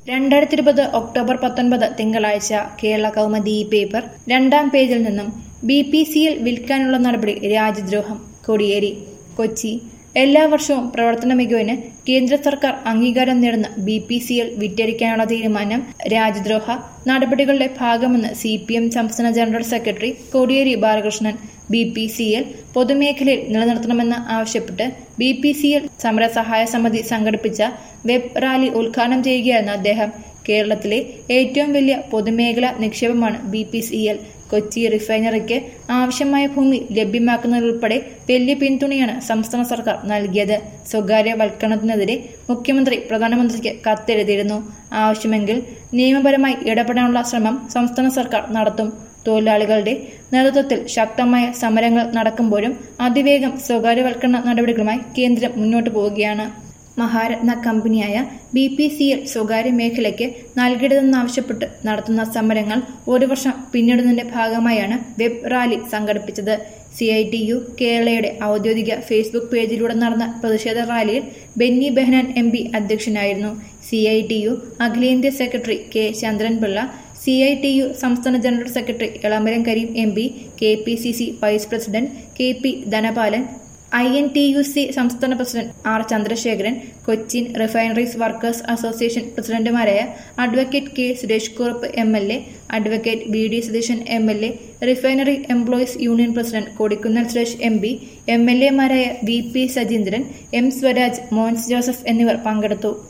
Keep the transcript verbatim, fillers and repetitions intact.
രണ്ടായിരത്തി ഇരുപത് ഒക്ടോബർ പത്തൊൻപത് തിങ്കളാഴ്ച കേരള കൗമുദി ഈ പേപ്പർ രണ്ടാം പേജിൽ നിന്നും ബി പി സി എൽ വിൽക്കാനുള്ള നടപടി രാജ്യദ്രോഹം. കോടിയേരി കൊച്ചി. എല്ലാ വർഷവും പ്രവർത്തന മികവിന് കേന്ദ്ര സർക്കാർ അംഗീകാരം നേടുന്ന ബി പി സി എൽ വിറ്റഴിക്കാനുള്ള തീരുമാനം രാജ്യദ്രോഹ നടപടികളുടെ ഭാഗമെന്ന് സി പി എം സംസ്ഥാന general secretary Kodiyeri Balakrishnan. B P C L പൊതുമേഖലയിൽ നിലനിർത്തണമെന്ന് ആവശ്യപ്പെട്ട് ബി പി സി എൽ സമരസഹായ സമിതി സംഘടിപ്പിച്ച വെബ് റാലി ഉദ്ഘാടനം ചെയ്യുകയായിരുന്നു അദ്ദേഹം. കേരളത്തിലെ ഏറ്റവും വലിയ പൊതുമേഖലാ നിക്ഷേപമാണ് B P C L. Kochi റിഫൈനറിക്ക് ആവശ്യമായ ഭൂമി ലഭ്യമാക്കുന്നതിലുൾപ്പെടെ വലിയ പിന്തുണയാണ് സംസ്ഥാന സർക്കാർ നൽകിയത്. സ്വകാര്യവൽക്കരണത്തിനെതിരെ മുഖ്യമന്ത്രി പ്രധാനമന്ത്രിക്ക് കത്തെഴുതിയിരുന്നു. ആവശ്യമെങ്കിൽ നിയമപരമായി ഇടപെടാനുള്ള ശ്രമം സംസ്ഥാന സർക്കാർ നടത്തും. തൊഴിലാളികളുടെ നേതൃത്വത്തിൽ ശക്തമായ സമരങ്ങൾ നടക്കുമ്പോഴും അതിവേഗം സ്വകാര്യവൽക്കരണ നടപടികളുമായി കേന്ദ്രം മുന്നോട്ടു പോവുകയാണ്. മഹാരത്ന കമ്പനിയായ ബി പി സി എൽ സ്വകാര്യ മേഖലയ്ക്ക് നൽകരുതെന്നാവശ്യപ്പെട്ട് നടത്തുന്ന സമരങ്ങൾ ഒരു വർഷം പിന്നിടുന്നതിന്റെ ഭാഗമായാണ് വെബ് റാലി സംഘടിപ്പിച്ചത്. സി ഐ ടി യു കേരളയുടെ ഔദ്യോഗിക ഫേസ്ബുക്ക് പേജിലൂടെ നടന്ന പ്രതിഷേധ റാലിയിൽ ബെന്നി ബെഹനാൻ എം പി അധ്യക്ഷനായിരുന്നു. സി ഐ ടി യു അഖിലേന്ത്യാ secretary K Chandran Pillai, C I T U സംസ്ഥാന general secretary Elamaram Kareem M P, K P C C vice president K P Dhanapalan, I N T U C സംസ്ഥാന president R Chandrasekharan, Cochin refineries workers association പ്രസിഡന്റുമാരായ advocate K Suresh Kurup M L A, advocate V D Satheesan M L A, refinery employees union president Kodikunnil Suresh M P, M L എമാരായ V P Sajeendran, M Swaraj, Mons Joseph എന്നിവർ പങ്കെടുത്തു.